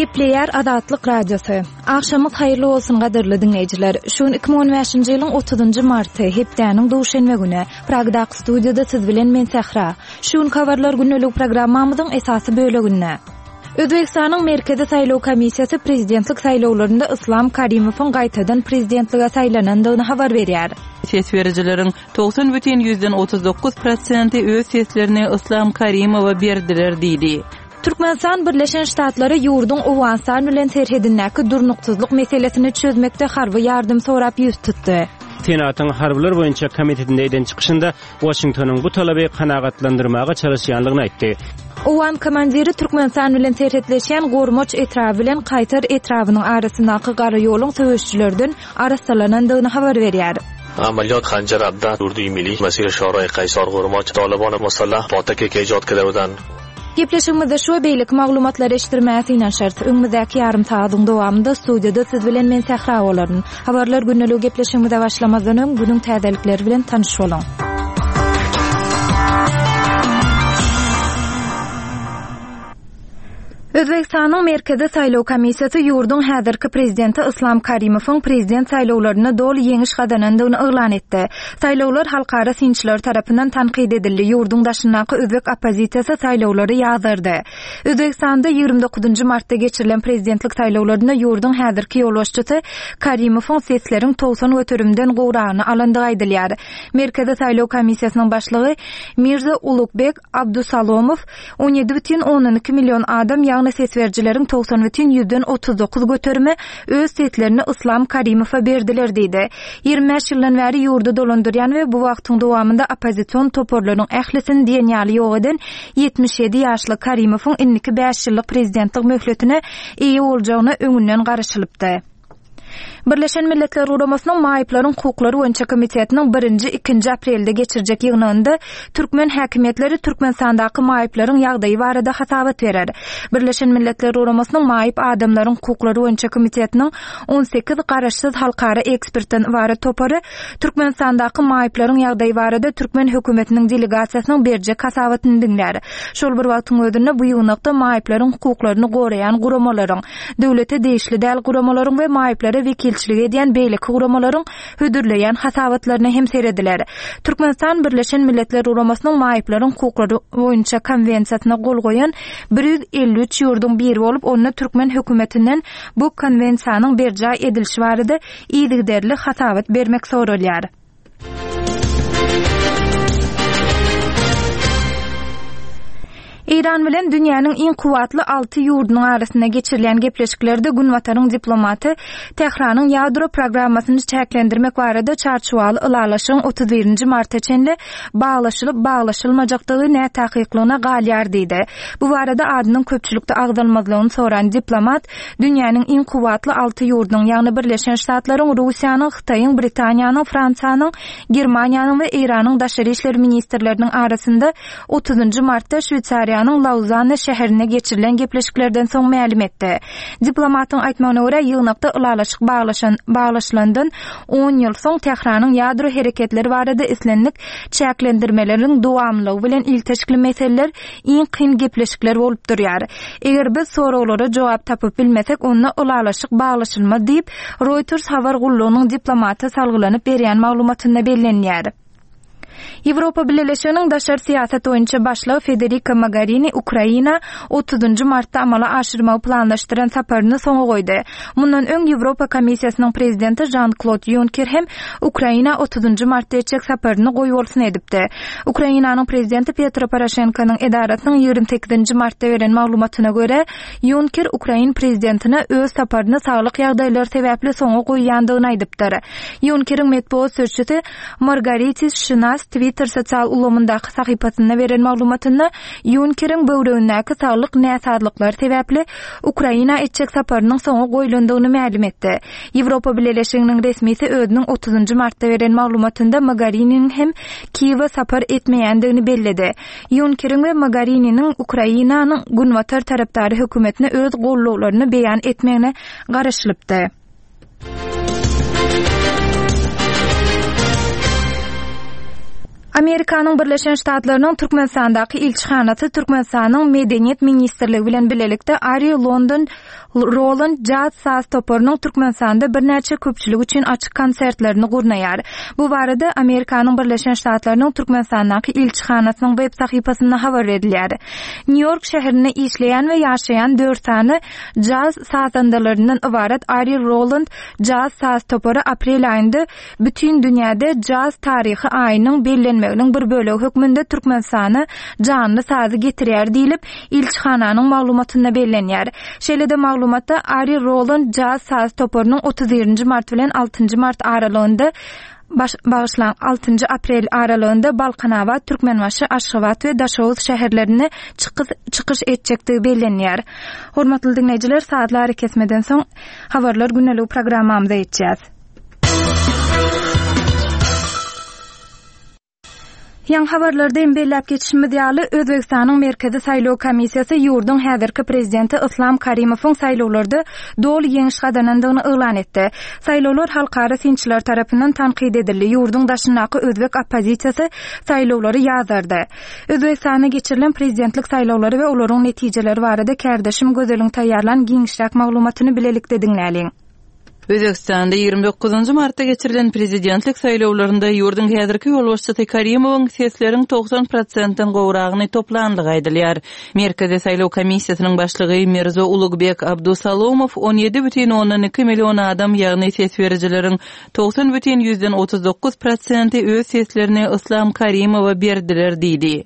Gepleyer Adatlyk Radiosu. Akşamyz hayrly bolsun gaderli dinleyijiler. Şuň 2015-nji ýylyň 30-njy marty hepdeniň duşenme güni Pragda studiyada siz bilen men Sahra. Şuň habarlar günlük programmamyzyň esasy böleginde. Özbekistanyň Merkezi Saýlaw Komissiýasy prezidentlik saýlawlarynda Islom Karimowyň gaýtadan prezidentlige saýlanandygyny habar berýär. Ses berijileriň 90,39% öz seslerini Islom Karimowa berdiler diýdi. Türkmenistan Birleşen Ştatları ýurdun Awganistan bilen serhedindäki durnuksyzlyk meselesini çözmekde harby ýardym sorap ýüz tutdy. Senatyň harbylar boýunça komitetinde eden çykyşynda Washingtonyň bu talaby kanagatlandyrmaga çalışýanlygyny aýtdy. Owan komandiri Türkmenistan bilen serhetleşen Gormoç etrawy bilen Qaytar etrawynyň arasyndaky gara ýoluň söwüşçilerden arasalanandygyny habar berýär. عملیات خنجر ابدت اردوی ملی مسیر شورای قیصر غرماچ طالبان مسلح پاتکی که ایجاد کرده بودند. Gepleşigimizde şu beýlik maglumatlar eşdirmäsi inen şert. Öňümüzdäki ýarym saýatyň dowamında studiýada siz bilen men Sahra bolaryn. Habarlar günlük gepleşigimizde başlamazdan öň günüň täzelikleri bilen tanyş bolaň. Özbekistanyň Merkezi Saýlaw Komissiýasy ýurdun häzirki prezidenti Islom Karimowyň prezident saýlawlaryna dol ýeňiş gadanandygyny eglan etdi. Saýlawlar halkara sinçiler tarapyndan tanqid edildi. Ýurdun daşyndaky özbek opposisiýasy saýlawlary ýazdyrdy. Özbekistanda 29-njy martda geçirilen prezidentlik saýlawlaryna ýurdun häzirki ýolbaşçysy Karimowyň sesleriň 90 götürümden gowrany alandygy aýdylýar. Merkezi Saýlaw Komissiýasynyň başlygy Mirza Ulukbek Abdusalomow 17,12 milyon adam ses vericilerin 90,39 götürme öz setlerini Islom Karimowa berdiler diýdi. 25 ýyldan bäri ýurdu dolandyrýan we bu wagtyň dowamında opposision toporlarynyň ählisini diýen ýaly ýok eden 77 ýaşly Karimowyň inniki 5 ýyllyk prezidentlik möhletine eýe boljagyna öňünden garaşylypdy. Birleşen Milletler Guramasynyň Maýyplaryň hukuklary boýunça komitetining 1-2 aprelde geçirjek ýygnynda türkmen häkimetleri Türkmenistandaky maýyplaryň ýagdaýy barada hasabat berer. Birleşen Milletler Guramasynyň Maýyp adamlaryň hukuklary boýunça komitetining 18 garaşsyz halkara ekspertden ibaret topary Türkmenistandaky maýyplaryň ýagdaýy barada türkmen hökümetiniň delegasiýasynyň berjek hasabatyny dinler. Şol bir wagtyň özünde bu ýygnakda maýyplaryň hukuklaryny goraýan guramalaryň, döwlete değişli däl guramalaryň we maýyplara wekilçilik edýän beýlik guramalaryň hödürleýän hasabatlaryny hem serediler. Türkmenistan Birleşen Milletler Guramasynyň maýyplaryň hukuklary boýunça konwensiýasyna gol goýan 153 ýurdun biri bolup, ony türkmen hökümetinden bu konwensiýanyň berjä edilişi barada iýdigderli hasabat bermek sorulýar. İran bilen dünýäniň iň kuwatly 6 ýurdunyň arasynda geçirilen gepleşiklerde Günwataryň diplomaty Tehranyň ýadro programmasyny çäklendirmek barada çarşuwaly ılalaşyň 31-nji martda çenli baglaşylyp baglaşylmajakdygy nä taýyklygyna galýar diýdi. Bu barada adynyň köpçülükde agdalmazlygyny soran diplomat dünýäniň iň kuwatly 6 ýurdunyň, ýagny Birleşen Ştatlaryň, Russiýanyň, Xitaýyň, Britaniýanyň, Fransiýanyň, Germaniýanyň we Iranyň daşary işler ministrleriniň arasynda 30-njy martda Şwitsariýanyň Lauzanne şäherine geçirilen gepleşiklerden soň ma'lum etdi. Diplomatyň aýtmagyna görä ýygnakda ulalaşyk baglaşylandan 10 ýyl soň Tehranyň ýadro hereketleri barada islenlik çäklendirmeleriň dowamlygy bilen ilteşikli meseleler iň kyn gepleşikler bolup durýar. Eger biz sorawlara jogap tapyp bilmesek, onda ulalaşyk baglaşylma diýip Reuters habar gullugynyň diplomaty salgylanyp berýän maglumatynda bellenýär. Ýewropa Birleşiginiň daşary siýasat boýunça başlygy Federica Mogherini Ukraina 30-njy martda amala aşyrmagy planlaşdyran saparyny soňa goýdy. Mundan öň Ýewropa Komissiýasynyň prezidenti Jean-Claude Juncker hem Ukraina 30-njy martda etjek saparyny goýbolsun edipdi. Ukrainanyň prezidenti Petro Poroshenkonyň edarasynyň 28-nji martda beren maglumatyna görä, Juncker Ukraina prezidentine öz saparyny saglyk ýagdaýlary sebäpli soňa goýýandygyny aýdypdyr. Juncker'iň medeniýet sözçüsi Margaritis Shinas Twitter sosial ulamyndaky sahypasyna beren maglumatynda Juncker'iň böwregindäki saglyk näsadlyklar sebäpli Ukraina etjek saparynyň soňa goýulandygyny ma'lum etdi. Ýewropa Birleşiginiň resmisi özüniň 30-njy martda beren maglumatynda Mogheriniň hem Kiýewe sapar etmeýändigini belledi. Juncker'iň we Mogheriniň Ukrainanyň Günwatar tarapdary hökümetine öz gollawlaryny beýan etmegine garaşylypdy. Amerikanyň Birleşen Ştatlarynyň Türkmenistandaky ilçihanasy Türkmenistanyň Medeniyet Ministrligi bilen bilelikde Ari London Roland Jazz saz toporunyň Türkmenistanda birnäçe köpçülik üçin açyk konsertlerini gurnaýar. Bu barada Amerikanyň Birleşen Ştatlarynyň Türkmenistandaky ilçihanasynyň web sahypasynda habar edilýär. New York şäherinde işleýän we ýaşaýan 4 tany jazz sazandalaryndan ibaret Ari Roland Jazz saz toporu aprel aýynda bütün dünýäde jazz taryhy aýynyň bellenmeginiň bir bölegi hökmünde Türkmenistany canly sazy getirýär diýilip ilçihananyň maglumatynda bellenýär. Şeýle-de maglumatda Ari Roland Jazz saz toporunyň 31 mart bilen 6 mart aralygynda bağışlan 6 aprel aralığında Balkanava, Türkmenbaşı, Aşgabat ve Daşovuz şäherlerine çıkış etjekdigi bellenýär. Hormatly dinleýijiler, saatlary kesmeden soň habarlar günnelik programmamyza etjäs. Ýa habarlarda embellap geçişimiz ýaly Özbegistanyň Merkezi Saýlaw Komissiýasy ýurduň häzirki prezidenti Islom Karimowyň saýlawlarda dol ýeňiş gazanandygyny elan etdi. Saýlawlar halkara sinçiler tarapyndan tanqid edildi. Ýurduň daşynaky özbek oppozisiýasy saýlawlary ýazardy. Özbegistanda geçirilen prezidentlik saýlawlary we olaryň netijeleri barada kärdeşim gözeliň taýýarlan giňişrak maglumatyny bilelikde dinläliň. Özbekistanda 29 martda geçirilen prezidentlik saýlawlarynda ýurduň häzirki ýolbaşçysy Karimowyň sesleriň 90%-dan gowragyny toplandygy aýdylýar. Merkezi Saýlaw Komissiýasynyň başlygy Mirzo Ulugbek Abdusalomow 17,2 million adam ýagny ses berijileriň 90,39% öz seslerini Islom Karimowa berdiler diýdi.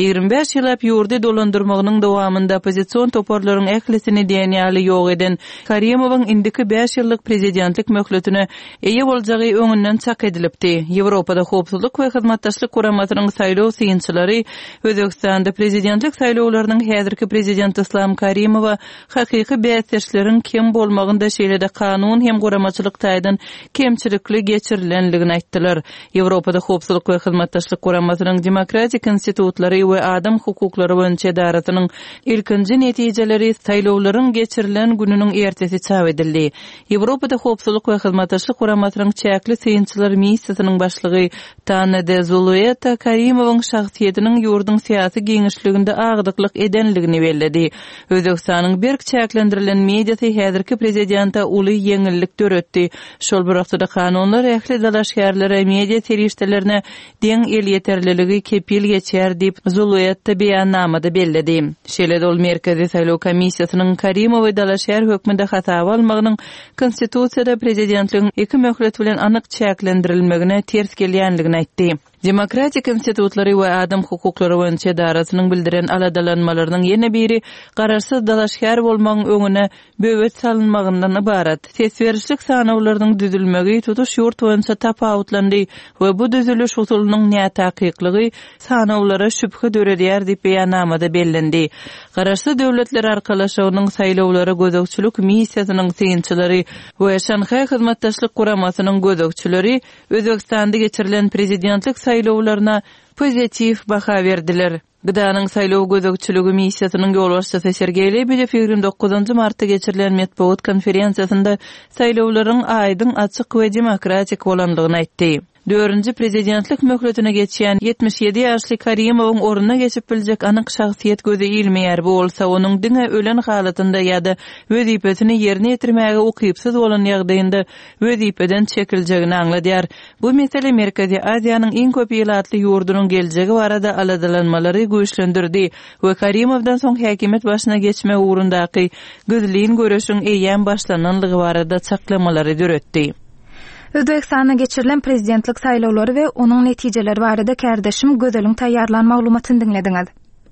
25 ýyllap ýurdy dolandyrmagynyň dowamynda opozisiýon toporlaryň ählisini diýenýäli ýok eden Karimowyň indiki 5 ýyllyk prezidentlik möhletine eýe boljagy öňünden çak edilipdi. Ýewropada howpsuzlyk we hyzmatdaşlyk kuramatynyň saýlaw syýançylary Özbekistanda prezidentlik saýlawlarynyň häzirki prezidenti Islom Karimowa hakyky bäsleşleriň kim bolmagynda şeýle-de kanun hem kuramaçylyk taýdan kemçilikli geçirilenligini aýtdylar. Ýewropada howpsuzlyk we hyzmatdaşlyk kuramatynyň demokratik institutlary we adam hukuklary boýunça idaratynyň ilkinji netijeleri saýlawlaryň geçirilen gününiň ertesi çap edildi. Ýewropada howpsuzlyk we hyzmatdaşlyk kuramatynyň çäkli syýançylar missiýasynyň başlygy Tanede Zulueta Karimowyň şahsiýetiniň ýurduň syýasy giňişliginde agdyklyk edenligini belledi. Özbekistanyň berk çäklendirilen mediýasy häzirki prezidenta uly ýeňillik töretdi. Şol bir wagtda kanunlar ähli dalaşgärlere mediýa serişdelerine deň el ýeterliligi kepil geçer diýip Zulueta beýannamada belledi. Şeýle-de ol Merkezi Saýlaw Komissiýasynyň Karimowy dalaşgär hökmünde hata almagynyň konstitusiýada prezidentligiň 2 möhlet bilen anyk çäklendirilmegine ters gelýänligini aýtdy. Demokratik institutlary we adam hukuklary boýunça idarasynyň bildiren aladalanmalarynyň ýene biri gararsız dalaşgär bolmagyň öňüne böwet salynmagyndan ibarat. Ses berişlik sanawlarynyň düzülmegi tutuş ýurt boýunça tapawutlandy we bu düzülüş usulynyň nätakylygy sanawlara şüphe döredýär diýip beýannamada bellendi. Gararsız döwletler arkalaşygynyň saýlawlara gözegçilik missiýasynyň syýançylary we Şanhay hyzmatdaşlyk kuramasynyň gözegçileri Özbekistanda geçirilen prezidentlik saýlawlaryna pozitiv baha berdiler. Gıdanyň saýlaw gözegçiligi missiýasynyň ýolbaşçysy Sergey Lebedew 29 martda geçirilen medeniýet konferensiýasynda saýlawlaryň aýdyň, açyk we demokratik bolandygyny aýtdy. 4-nji prezidentlik möhletine geçýän 77 ýaşly Karimowyň orunyna geçip biljek anyk şahsiýet göze ilmeýär. Bu bolsa onuň diňe ölen halatynda ýa-da wezipesini ýerine ýetirmäge ukypsyz bolan ýagdaýynda wezipeden çekiljegini aňladýar. Bu mesele Merkezi Aziýanyň iň köp ýylatly ýurdunyň geljegi barada aladalanmalary güýçlendirdi we Karimowdan soň häkimet başyna geçme ugrundaky gözliň göreşiň eýen başlananlygy barada çaklamalary döretdi. Özbekistanda geçirilen prezidentlik saýlawlary we onuň netijeleri barada kärdeşim gözeliň taýýarlan maglumatyny dinlediňiz.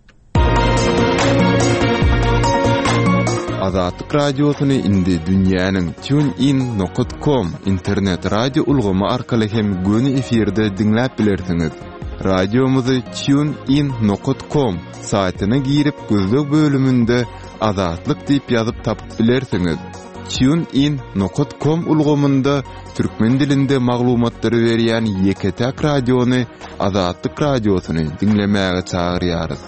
Azatlyk radiosyny indi dünýäniň tunein.com internet radio ulgamy arkaly hem göni efirde dinläp bilersiňiz. Radiomuzy tunein.com saýtyna girip gözlük bölümünde Azatlyk diýip ýazyp tapyp bilersiňiz. tunein.com ulgamynda türkmen dilinde maglumatlary berýän Ýeketäk radiony Azatlyk radiosyny dinlemäge çagyrýarys.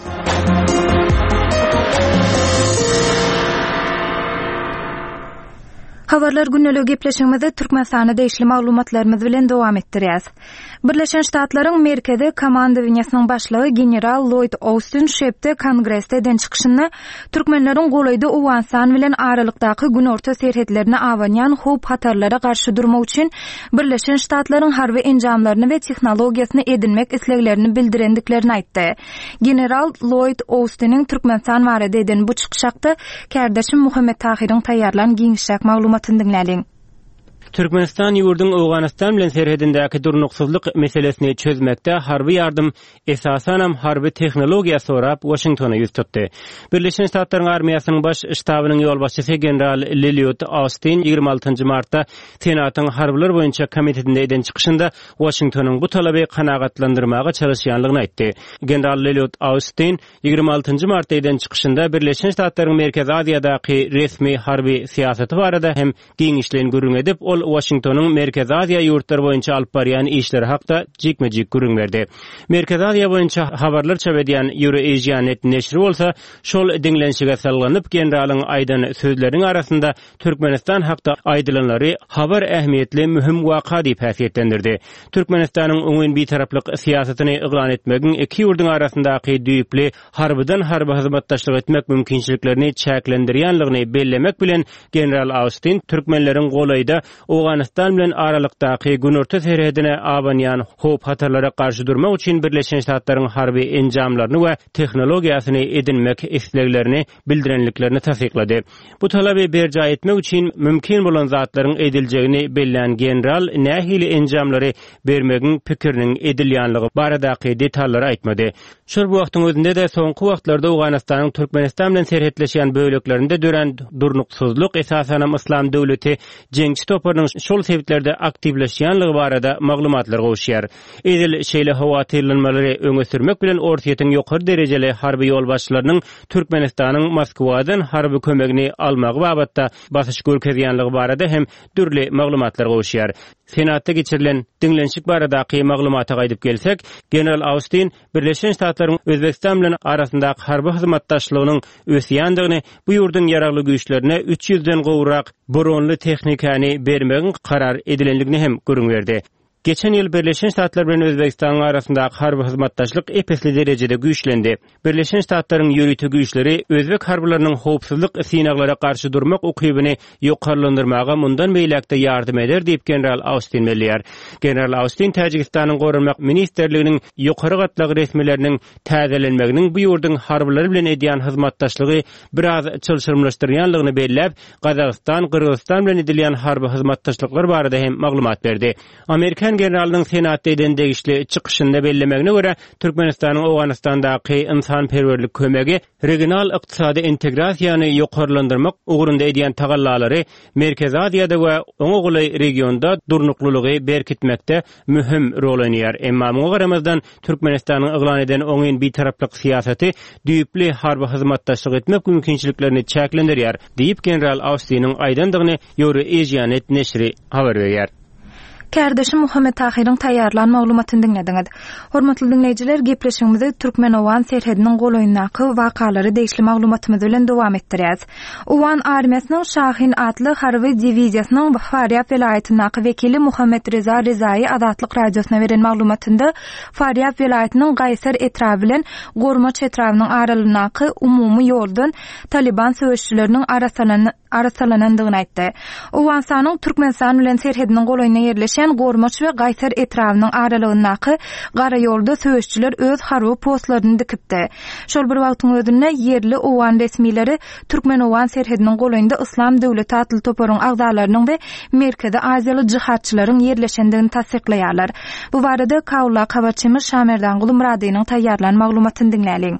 Habarlar günnälik gepleşigimizde Türkmenistana değişli maglumatlarymyz bilen dowam etdirýäs. Birleşen Ştatlaryň merkezi komandowanýasynyň başlygy general Lloyd Austin şepde kongressde eden çykyşynda türkmenleriň golayda Uwanstan bilen aralykdaky gün orta serhetlerine awanýan howp hatarlara garşy durmak üçin Birleşen Ştatlaryň harby enjamlaryny we tehnologiýasyny edinmek isleglerini bildirendiklerini aýtdy. General Lloyd Austin'in Türkmenistan barada eden bu çykyşakda kardeşim Muhammed Tahir'in taýýarlan giňişjak maglumatyn dinläliň. Türkmenistan ýurdun Awganistan bilen serhedindäki durnuksuzlyk meselesini çözmekde harby ýardym esasanam harby tehnologiýa sorap Washingtona ýüz tutdy. Birleşen Ştatlaryň armiýasynyň baş ştabynyň ýolbaşçysy general Lloyd Austin 26 martda Senatyň harbylar boýunça komitetinde eden çykyşynda Washingtonyň bu talaby kanagatlandyrmaga çalışýanlygyny aýtdy. General Lloyd Austin 26 martda eden çykyşynda Birleşen Ştatlaryň Merkezi Aziýadaky resmi harby siýasaty barada hem giňişlerini görüň edip Washingtonyň Merkezi Aziýa ýurtlary boýunça alyp barýan işleri hakda jikmejik görüň berdi. Merkezi Aziýa boýunça habarlar çap edýän Euroasianet neşri bolsa, şol diňlenşige salganyp generalyň aýdan sözleriň arasynda Türkmenistan hakda aýdylanlary habar ähmiýetli mühim waka diýip häsiýetlendirdi. Türkmenistanyň öňün bir taraplyk siýasatyny iglan etmegin iki ýurdun arasyndaky düýpli harbydan harby hyzmatdaşlyk etmek mümkinçiliklerini çäklendirýänligini bellemek bilen general Austin türkmenleriň golayda Awganistan bilen aralykdaky günorta serhedine awanýan howp hatarlara garşy durmak üçin Birleşen Ştatlaryň harby enjamlaryny we tehnologiýasyny edinmek isleglerini bildirenliklerini tasdiklady. Bu talaby berja etmek üçin mümkin bolan zatlaryň ediljegini belläen general nähili enjamlary bermegiň pikiriniň edilýänligi baradaky detallary aýtmady. Şol wagtyň özünde de soňky wagtlarda Awganistanyň Türkmenistan bilen serhetleşýän böleglerinde dören durnuksuzlyk esasanam islam döwleti jeňçi toparynyň şol sebeplerde aktivleşýänligi barada maglumatlar gowşýar. Edil şeýle hawa terilmeleri öňe sürmek bilen ortaýetin ýokary derejeli harby ýolbaşçylarynyň Türkmenistanyň Moskwadan harby kömegini almagy babatda basyş görkezýänligi barada hem türli maglumatlar gowşýar. Senatda geçirilen dinlenşik baradaky maglumata gaýdyp gelsek, general Austin Birleşen Ştatlaryň Özbekistan bilen arasyndaky harby hyzmatdaşlygynyň ösýändigini, bu ýurdun ýaragly güýçlerine 300den gowrak boronly tehnikany bermegiň karar edilenligini hem görüň berdi. Geçen ýyl Birleşen Ştatlar bilen Özbekistanyň arasyndaky harby hyzmatdaşlyk epesli derejede güýçlendi. Birleşen Ştatlaryň ýöretigi güýçleri özbek harbylarynyň howpsuzlyk synaglary garşy durmak ukybyny ýokarlandyrmaga mundan meýlekde ýardym eder diýip general Austin belliýär. General Austin Täjikistanyň Gorunmak Ministerliginiň ýokary gatlagy resmileriniň täzelenmeginiň bu ýurdun harbylary bilen edýän hyzmatdaşlygy biraz çylşyrmlaşdyrýanlygyny belläp, Gazagystan, Kyrgyzstan bilen edilýän harby hyzmatdaşlyklar barada hem maglumat berdi. Amerikan generalynyň senatda eden degişli çykyşynda bellemegine görä, Türkmenistanyň Awganistandaky insanperwerlik kömegi regional ykdysady integrasiýany ýokarlandyrmak ugrunda edýän tagallalary Merkezi Aziýada we oňa golay regionda durnuklulygy berkitmekde mühim rol oynayar. Emma muňa garamazdan Türkmenistanyň iglan eden oňyn bir taraplyk siýasaty düýpli harby hyzmatdaşlyk etmek mümkinçiliklerini çäklendirýär diýip general Austin'in aýdandygyny Euroasianet neşri habar berýär. Kardeşim Muhammed Tahir'in taýýarlan maglumatyny dinlediňiz. Hormatly dinleýijiler, gepleşigimizi Türkmen-Owan serhediniň golaýyndaky wakalary değişli maglumatymyz bilen dowam etdirýäs. Owan armiýasynyň Şahin adly harby diwiziýasynyň Faryab welaýatyndaky wekili Muhammed Reza Rezaý Azatlyk radiosyna beren maglumatynda Faryab welaýatynyň Gaýsar etrawy bilen Gormaç etrawynyň aralyndaky umumy ýoldan Taliban söwüşçüleriniň arasalanandygyny aýtdy. Owansanyň Türkmenistan bilen serhediniň golaýyna ýerleşen Gormaç we Gaýsar etrawynyň aralygyndaky gara ýolda söwüşçüler öz harby postlaryny dikipdi. Şol bir wagtyň özünde yerli Owan resmileri Türkmen-Owan serhediniň golaýynda Islam döwleti atly toparyň agzalarynyň we Merkezi Aziýaly jihatçylaryň ýerleşendigini tasdiklaýarlar. Bu barada Kaula habarçymyz Şamerdan Guly Muradynyň taýýarlan maglumatyny dinläliň.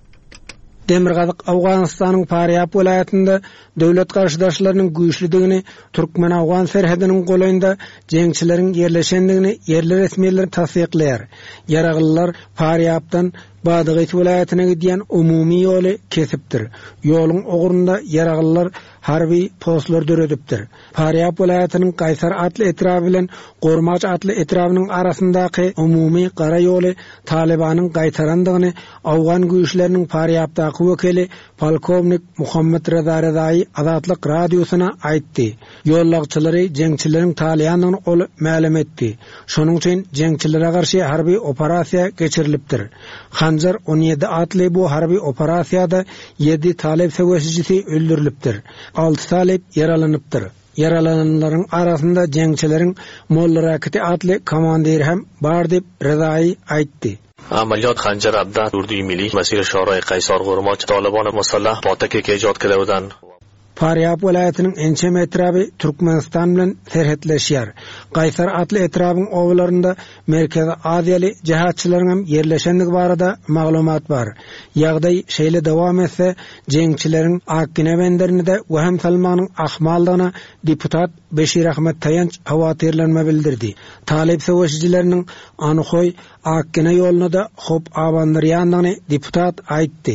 Demirgazyk Awganistanyň Faryab welaýatynda döwlet garşydaşlarynyň güýçlidigini, Türkmen-Awgan serhediniň golaýynda jeňçileriň ýerleşendigini yerli resmiler tasdiklaýar. Ýaraglylar Faryabdan Badıqayt vilayetine giden umumi yolu kesipdir. Yolun oğrunda yaragıllar harbi postlar döredipdir. Faryap vilayetinin Qaysar atlı etrafı bilen Gormaç atlı etrafının arasındaki umumi qara yolu Talibanın qaytarandığını Afgan güýçleriniň Faryapdaky wekili Polkovnik Muhammed Reza Rezai Azatlyk radiosuna aýtdy. Yollagçylary jeňçileriň Taliýanyň ol ma'lum etdi. Şonuň üçin jeňçilere garşy harbi operasiýa geçirilipdir. Hanjar 17 atly bu harbi operasiýada 7 talep söwesijisi öldürilipdir. 6 talep yaralanypdyr. Yaralananlaryň arasynda jeňçileriň Molla Rakiti atly komandir hem bar dep Rezai aýtdy. عملیات خنجر ابدت اردوی ملی مسیر شورای قیصر غرماچ طالبان مسلح پاتکی که ایجاد کرده بودند. Faryap vilayetinin ençem etrafı Türkmenistan bilen serhetleşýär. Qaysar atly etrafyň owlarynda Merkezi Aziýaly jihatçylaryň hem yerleşenligi barada maglumat bar. Ýagdaý şeýle dowam etse, jeňçileriň Akkine benderinde we hem Salmanyň ahmaldygyna deputat Beşir Ahmet Taýanç hawatyrlanma bildirdi. Talep söwüşçileriniň anyhoy Akkine ýoluna da hop abandyrýandygyny deputat aýtdy.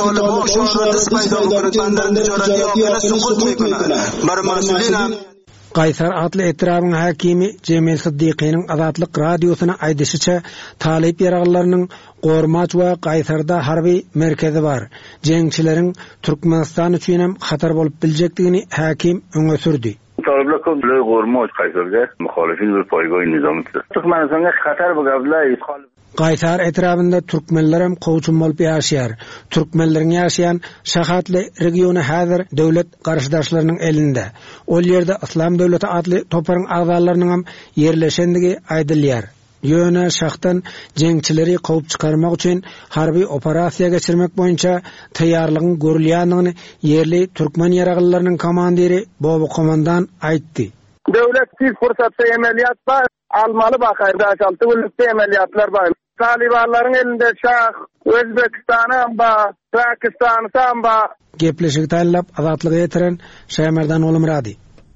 Qaysar atly etrafyň hakimi Cemil Siddiqynyň Azatlyk radiosuna aýdysyça, talep ýaraglarynyň Gormaç we Qaysarda harbi merkezi bar. Jeňçileriň Türkmenistan üçin hem hatar bolup biljekdigini hakim öňe sürdi. Talebler köpleri Gormaç Qaysarga muhalifin bir paýgoý nizamydyr. Türkmenistanga hatar bagavla Qaysar etrafında Türkmenler hem qowçun bolup ýaşaýar. Türkmenleriň ýaşaýan Şahatly regiony häzir döwlet garşydaşlarynyň elinde. Ol ýerde Islam döwleti adly toparyň agzalarynyň hem yerleşendigi aýdylýar. Ýöne şahtan jeňçileri qowup çykarmak üçin harbi operasiýa geçirmek boýunça taýýarlygyň görülýändigini yerli türkmen ýaraglylarynyň komandiri Bobu komandan aýtdy. Döwlet bir fursatda emeliýat bar, almaly bakarda çalty ulukda emeliýatlar bar. Talibanlaryň elinde şah, Özbekistany ba, Pakistany ba. Gepleşik taýlap azatlygy ýetiren Şämerdan Olumrady.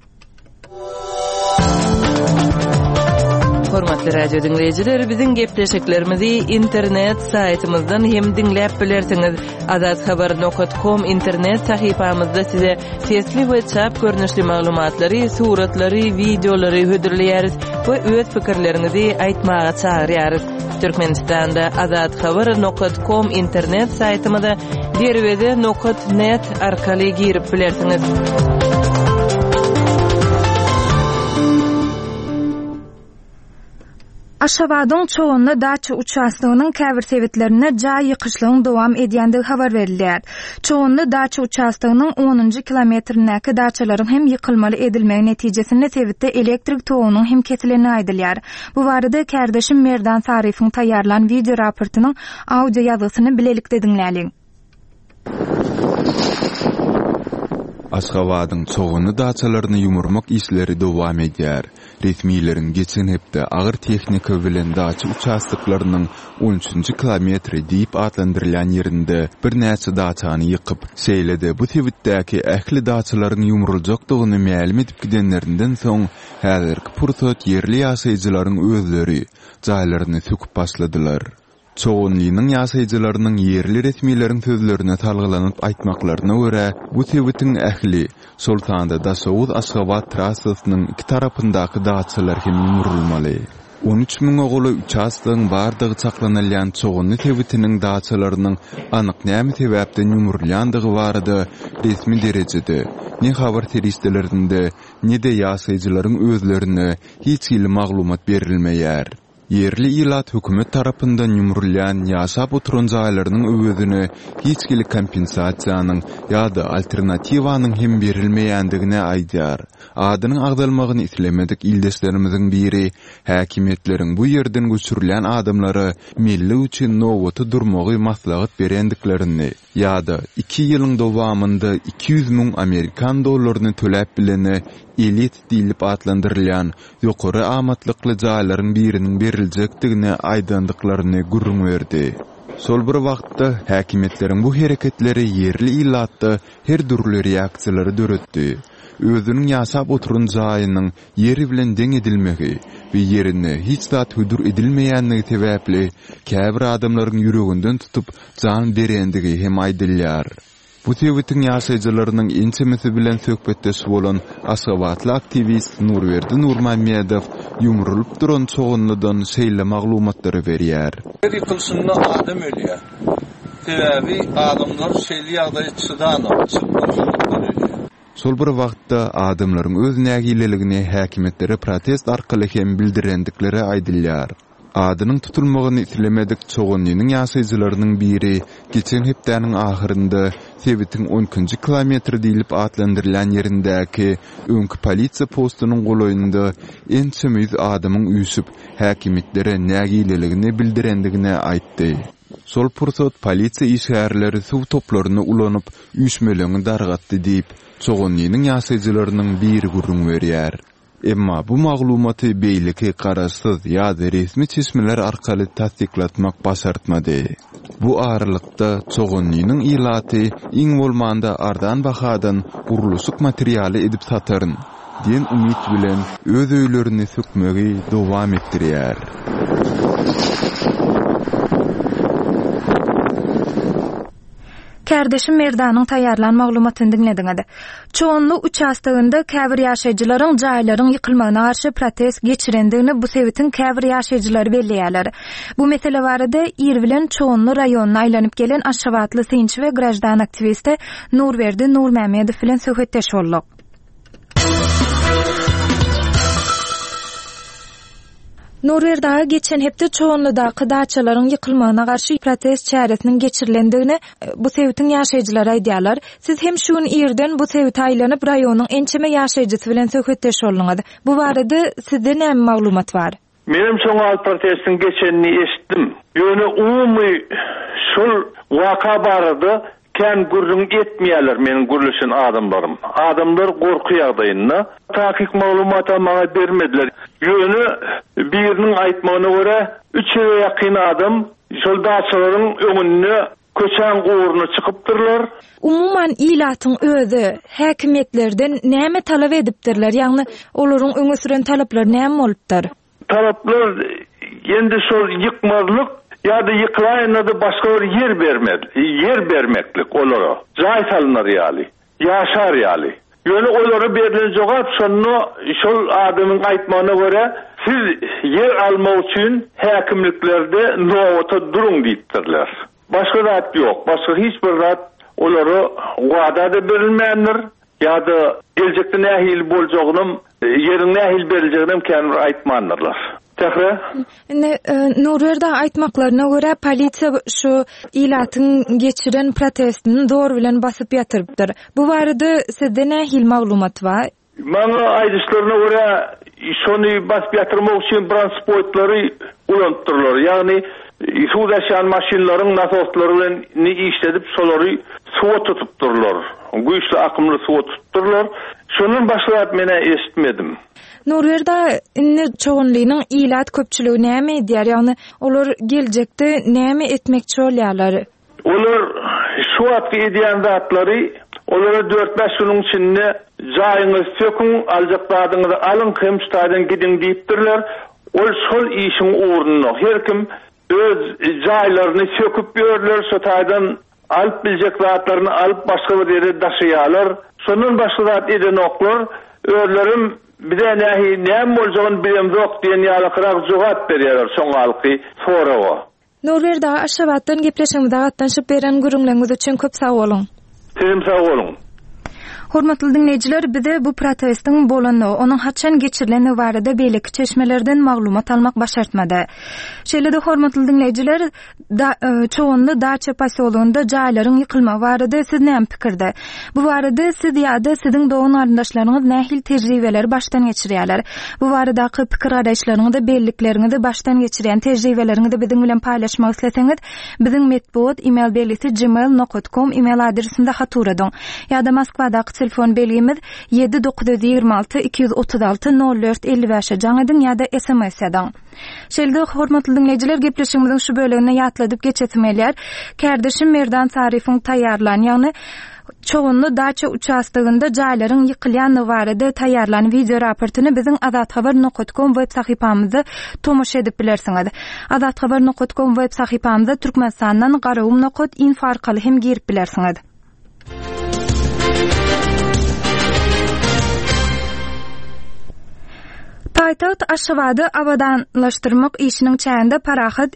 Hormatly radio dinleyijiler, biziň gepleşiklerimizi internet saýtymyzdan hem dinläp bilersiňiz. azathabar.com internet sahypamyzda size sesli we çap görnüşli maglumatlary, suratlary, videolary hödürleýäris we öz pikirleriňizi aýtmaga çagyrýarys. Türkmenistanda azathabar.com internet saýtymyza derwede.net arkaly girip bilersiňiz. Aşgabatyň çoğunda daça uçastygynyň käbir sebetlerine jaý ýykyşlygyň dowam edýändigi habar berilýär. Çoğunda daça uçastygynyň 10-njy kilometrindäki daçalaryň hem ýykylmaly edilmegi netijesinde sebitde elektrik togunyň hem kesileni aýdylýar. Bu barada kärdeşim Merdan Sarifiň taýýarlan video raportunyň audio ýazysyny bilelikde dinläliň. Aşgabatyň çoğuny daçalaryny ýumurmak işleri dowam edýär. Resmiýlerin geçen hepde agyr tehnika bilen daça uçastyklarynyň 13-nji kilometri diýip adlandyrylýan ýerinde bir näçe daçany ýykyp, şeýlede bu tebitdäki ähli daçalaryň ýumuruljakdygyny ma'lum edip gidenlerinden soň häzirki pursat yerli ýaşaýjylaryň özleri jaýlaryny söküp başladylar. Çoğunlygynyň ýaşaýjylarynyň yerli resmiýlerin sözlerine talgylanyp aýtmaklaryna görä, bu tebitiň ähli Sultanda da Soğuz Aşgabat trassasynyň iki tarapyndaky daçalar hem ýumurulmaly. 13.000 ogly uçastygyň bardygy çaklanylýan çoğunly tebitiniň daçalarynyň anyk näme sebäpden ýumurulýandygy barada resmi derejede ne habar teristlerinde ne de ýaşaýjylaryň özlerine hiç ýyly maglumat berilmeýär. Yerli ilat hökümet tarapyndan ýumurulýan ýaşap oturan jaýlarynyň öwüdüne hiç ýyly kompensasiýanyň ýa-da alternatiwanyň hem berilmeýändigine aýdýar. Adynyň agdalmagyny islemedik ildeşlerimiziň biri häkimetleriň bu ýerden göçürilen adamlary milli üçin nowaty durmagy maslahat berendiklerini ýa-da 2 ýylyň dowamynda 200.000 Amerikan dollaryny töläp bilene elit diýilip adlandyrylýan ýokary amatlykly jaýlaryň biriniň beriljakdigine aýdandyklaryny gurrun berdi. Sol bir wagtda häkimetlerin bu hereketleri yerli illatda her durly reaksiýalary döretdi. özünün ýasap oturun jaýynyň ýeri bilen deň edilmegi we ýerine hiç zat hödür edilmeýänligi sebäpli käbir adamlaryň ýüreginden tutup jan berendigi hem aýdylýar. Bu tewitin ýaşaýjylarynyň ençemesi bilen söhbetdeş bolan aşgabatly aktivist Nurberdi Nurmammedow ýumrulyp duran çoğunlydan şeýle maglumatlary berýär. Bir ýykylşynda adam ölýär. Sebäbi adamlar şeýle ýagdaýa çydanok. Sol bir wagtda adamlaryň öz nägileligini häkimetlere protest arkaly hem bildirendikleri aýdylýar. Adynyň tutulmagyny islemedik çoğunlygynyň ýaşaýjylarynyň biri geçen hepdäniň ahyrynda Sebitiň 10-njy kilometr diýilip atlandyrylan ýerindäki öňkü polisiýa postunyň golaýynda ençemiz adamyň üýsüp häkimetlere nägileligini bildirendigine aýtdy. Sol pursat polisiýa işgärleri suw toplaryny ulanyp üýsmelerini dargatdy diýip çoğunlygynyň ýaşaýjylarynyň biri gurrun berýär. Emma bu maglumaty beýleki garaşsyz ýa-da resmi çeşmeler arkaly tasdiklatmak başartmady. Bu aralykda çoğunlygynyň ilaty iň bolmanda ardan bahadan guruluşyk materialy edip sataryn diýen umyt bilen öz öýlerini sökmegi dowam etdirýär. Kardeşim Merdanyň taýýarlan maglumatyny dinlediňiz. Çoğunly uçastygynda käbir ýaşaýjylaryň jaýlaryň ýykylmagyna garşy protest geçirendigini bu sebitin käbir ýaşaýjylary belleýärler. Bu mesele barada Ir bilen çoğunly raýonyna aýlanyp gelen Aşgabatly synçy we grajdan aktivisti Nurberdi Nurmammedow bilen söhbetdeş boldyk. Norwegda geçen hepde çoğunludaky daçalaryň ýykylmagyna garşy protest çäresiniň geçirilendigini bu sebitin ýaşaýjylary aýdýarlar. Siz hem şuň ýerden bu sebit aýlanyp raýonyň ençeme ýaşaýjysy bilen söhbetdeş boldyňyz. Bu barada sizde näme maglumat bar? Menim şoň protestin geçenini eşitdim. Ýöne umumy şol waka barady. Ken gurrun etmeýärler meniň guruluşyn adamlarym. Adamlar gorky ýagdaýynda taýyk maglumat almaga bermediler. Ýöne biriniň aýtmagyna görä 3 ýakyn adam şol daçalaryň öňünde köçän gowruny çykypdyrlar. Umuman ilatyň özü häkimetlerden näme talap edipdirler? Ýagny olaryň öňe süren talaplary näme bolupdyr? Talaplar endi şol ýykmazlyk ýa-da ýyklaýyna da başga bir yer bermeklik olara. Jaý salynar ýaly, ýaşar ýaly. Ýöne olara berilen jogap şol adamyň aýtmagyna görä siz yer almak üçin häkimliklerde nowata duruň diýipdirler. Başga zat ýok, başga hiç bir zat olara wada da berilmändir. ýa-da geljekde nähil boljagynym, ýeriň nähil beriljeginim käme aýtmandylar. Norwegda aýtmaklaryna görä polisiýa şu ilatyň geçiren protestini dor bilen basyp ýatyrypdyr. Bu barada sizde nähil maglumat bar? Maňa aýdyşlaryna görä şonu basyp ýatyrmak üçin transportlary ulantyrylar. Ýagny suw daşyan maşinalaryň nasoslary bilen işledip şolary suwa tutupdyrlar. Güýçli akymly suwa tutupdyrlar. Şonun başlap mene eşitmedim. Norwegda çoğunlygynyň ilat köpçüligi näme edýär? Ýagny olar geljekde näme etmekçi bolýarlar? Olar şu wagtky edýän zatlary olara 4-5 ýylyň içinde jaýyňyz sökün, aljaqladyňyzy alyň, hem ştaýdan gidin diýipdirler. Ol şol işiň uğruna her kim öz jaýlaryny söküp ýörler, ştaýdan alyp biljek zatlaryny alyp başga bir ýere daşıýarlar. Şonun başga zat eden oklar örlerim bize näme boljagyny bilem yok diýen ýalykyrak jogap berýärler şoň halky sorawa. Norwegda Aşgabatdan gepleşigimizde gatnaşyp beren gürüňleriniz üçin köp sag bolun. Siz sag bolun. Hormatly dinleýijiler, bize bu protestiň bolany, onuň haçan geçirileni barada beýleki çeşmelerden maglumat almak başartmady. Şeýle-de hormatly dinleýijiler, çoğunly daça pasolygynda jaýlaryň ýykylma barada siz näme pikirde? Bu barada siz ýa-da siziň dowun aryndaşlaryňyz nähil tejribeleri baştan geçirýärler? Bu baradaky pikir garaşlaryňyzy, belliklerinizi baştan geçirýän tejribeleriňizi biziň bilen paýlaşmak isleseňiz, biziň medpuat email belisi gmail.com email adresinde hat uradyň. Ýa-da Moskwadaky telefon belgimiz 7-926 236 04 55 jaň edin ýa-da SMS eden. Şeýle hormatly dinleýijiler, gepleşigimiziň şu bölegine ýatladyp geçetmeýär. Kärdeşim Merdan Sarifyň taýýarlan, ýagny çoğunlu daça uçastığında jaýlaryň ýykylýan barada taýýarlan video raportuny biziň azathabar.com web sahypamyzda tomoşa edip bilersiňiz. azathabar.com web sahypamyzda Türkmenistandan garawum.info arkaly hem girip bilersiňiz. Paytaht Aşgabatda awadanlaşdyrmak işiniň çäğinde parahat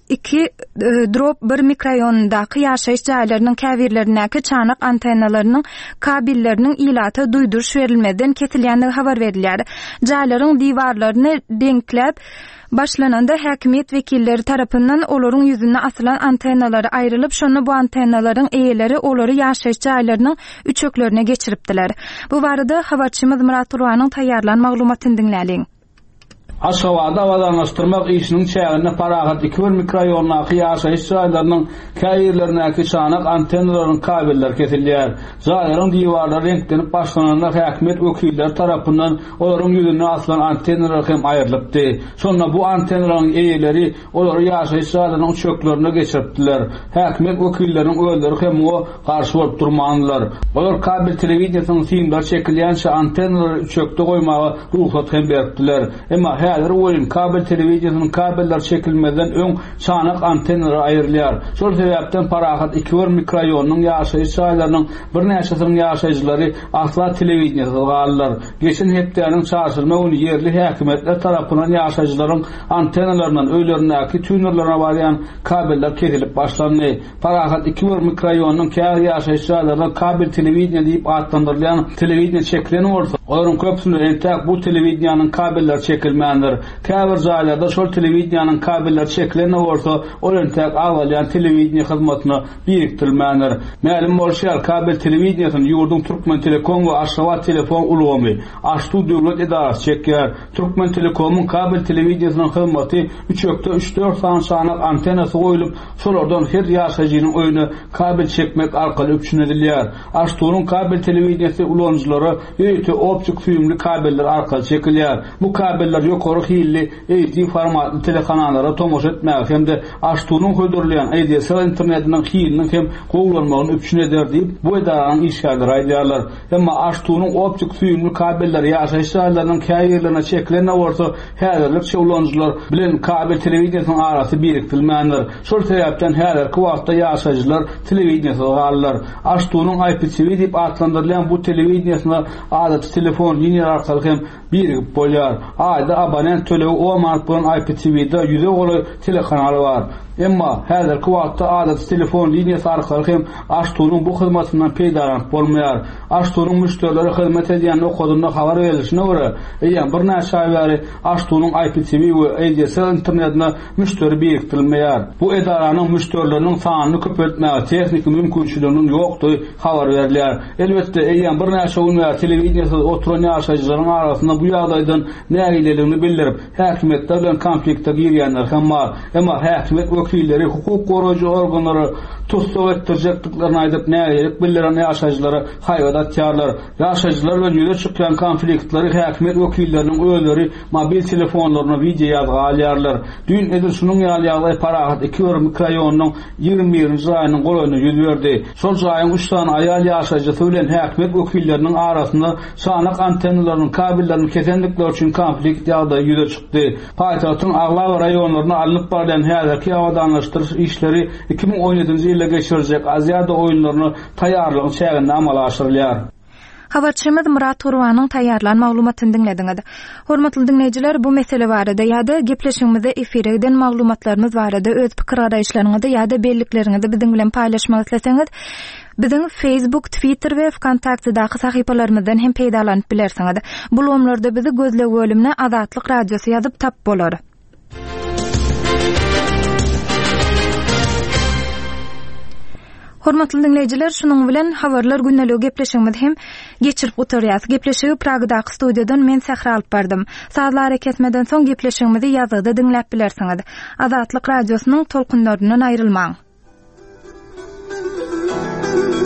2,1 mikroraýonundaky ýaşaýyş jaýlarynyň käbirlerindäki çanak antennalarynyň kabelleriniň ilaty duýduruş berilmeden kesilýändigi habar berilýär. Jaýlaryň diwarlaryny deňklep başlananda häkimiýet wekilleri tarapyndan olaryň ýüzüne asylan antennalary aýrylyp, şonu bu antennalaryň eýeleri olary ýaşaýyş jaýlarynyň üçeklerine geçiripdiler. Bu barada habarçymyz Murat Urwanyň taýýarlan maglumatyny dinläliň. Aşgabatda awadanlaşdyrmak işiniň çäğinde parahat 2,1 mikroraýonundaky ýaşaýyş jaýlarynyň käýirlerindäki çanak antennalaryň kabelleri kesilýär. Jaýlaryň diwarlary reňklenip başlananda häkimiýet wekilleri tarapyndan olaryň ýüzüne asylan antennalar hem aýrylypdy. Şonda bu antennalaryň eýeleri olary ýaşaýyş jaýlarynyň çöklerine geçiripdiler. Häkimiýet wekilleriň öýleri hem o garşy bolup durmandylar. Olar kabel telewizionyň siňler çekilýänçe antennalary çökde goýmagy ruhsat hem beripdiler. Emma häzir oýun kabel telewizionyň kabeller çekilmeden öň çanak antennalary aýrylýar. Şol sebäpden parahat 2,1 mikroraýonyň ýaşaýyş jaýlarynyň bir näçesiň ýaşaýjylary asla telewizionyny galdylar. Geçen hepdeniň çarşylma uny ýerli häkimetler tarapyndan ýaşaýjylaryň antennalarynyň öýlerindäki tüýnerlerine barýan kabeller kesilip başlandy. Parahat 2,1 mikroraýonyň käbir ýaşaýyş jaýlaryna kabel telewiziony diýip adlandyrylýan telewiziony çekilen bolsa, olaryň köpsüne entäk bu telewizionyň kabelleri çekilmändir. Käbir jaýlarda şol telewizionyň kabelleri çekilen bolsa, ol entäk awalýan telewiziony hyzmatyny birikdirilmändir. Mälim bolýar, kabel telewizionyň ýurdun Türkmen Telekom we Aşgabat telefon ulgamy Aştu döwlet edarasy çekýär. Türkmen Telekomyň kabel telewizionyň hyzmaty 3.3-4 sanak antennasy goýulyp, şolardan her ýaşaýjynyň öýüne kabel çekmek arkaly öpüşünedilýär. Aştunyň kabel telewizionyny ulanjylary ýöýte optik süýümli kabeller arkaly çekilýär. Bu kabeller ýokary hilli HD formatly telekanallara tomoş etmäge hem-de Aştunyň hödürleýän ADSL internetiniň hilini hem gowlanmagyny öpüşün eder diýip bu edaranyň işgärleri aýdýarlar. Emma Aştunyň optik süýümli kabelleri ýaşaýyş jaýlarynyň käýirlerine çekilen bolsa, häzirlikçe ulanjylar bilen kabel telewizionyň arasy birikdirilmändir. Şol sebäpden häzirki wagtda ýaşaýjylar telewizionyny galdylar. Aştunyň IPTV diýip adlandyrylýan bu telewizionyny adaty telefon liniýalary arkaly hem birikip bolýar. Aýda abonent tölebi o manat bilen IPTV'de 100 goly telekanaly bar. Emma häzirki wagtda adaty telefon liniýasy arkaly hem Aştunyň bu hyzmatyndan peýdalanıp bolmaýar. Aştunyň müşterileri hyzmat edýän okodunda habar berilişine görä, eýen bir näçe aý bäri Aştunyň IPTV we ADSL internetine müşteri birikdirilmeýär. Bu edaranyň müşterileriniň sanyny köpeltmäge tehnik mümkinçiliginiň ýokdugy habar berilýär. Elbetde eýen bir näçe unuýar telewizionyny oturan ýaşaýjylaryň arasynda bu ýagdaýdan nägileligini bildirip, häkimetler bilen konfliktde girýänler hem bar. Emma häkimet wekilleri, hukuk goraýjy organlary tutsuk etdirjekliklerini aýdyp nägelik bildiren ýaşaýjylary haýbat atýarlar. Ýaşaýjylar bilen ýüze çykýan konfliktleri häkimet wekilleriniň öýleri mobil telefonlaryna video ýazgy alýarlar. Dün edilşiniň ýaly parahat 2,1 mikroraýonyň 21-nji aýynyň golaýyna ýüz berdi. Şol jaýyň 3 tane aýal ýaşaýjysy bilen häkimet wekilleriniň arasynda çanak antennalarynyň kabellerini kesendikleri üçin konflikt ýagdaýy ýüze çykdy. Paýtagtyň Aglaba raýonlaryna alınıp barýan häzirki awadanlaşdyryş işleri 2017-nji ýylda geçirijek Aziýada oýunlaryny taýýarlygyň çäginde amala aşyrylýar. Habarçymyz Murat Urwanyň taýýarlan maglumatyny dinlediňiz. Hormatly dinleýijiler, bu mesele barada ýa-da gepleşigimizde efire eden maglumatlarymyz barada öz pikir garaýşlaryňyzy ýa-da bellikleriniňizi biziň bilen paýlaşmak isleseňiz, biziň Facebook, Twitter we Wkontaktedaky sahypalarymyzdan hem peýdalanyp bilersiňiz. Bu lomlarda bizi gözleg bölümine Azatlyk radiosy ýazyp tap bolar. Hormatly dinleýijiler, şunuň bilen habarlar günnälik gepleşigimiz hem geçirip oturýar. Gepleşigi Pragdaky studiýadan men Sähra alyp bardym. Saatlar kesmeden soň gepleşigimizi ýazgyda dinläp bilersiňiz. Azatlyk radiosynyň tolkunlaryndan aýrylmaň.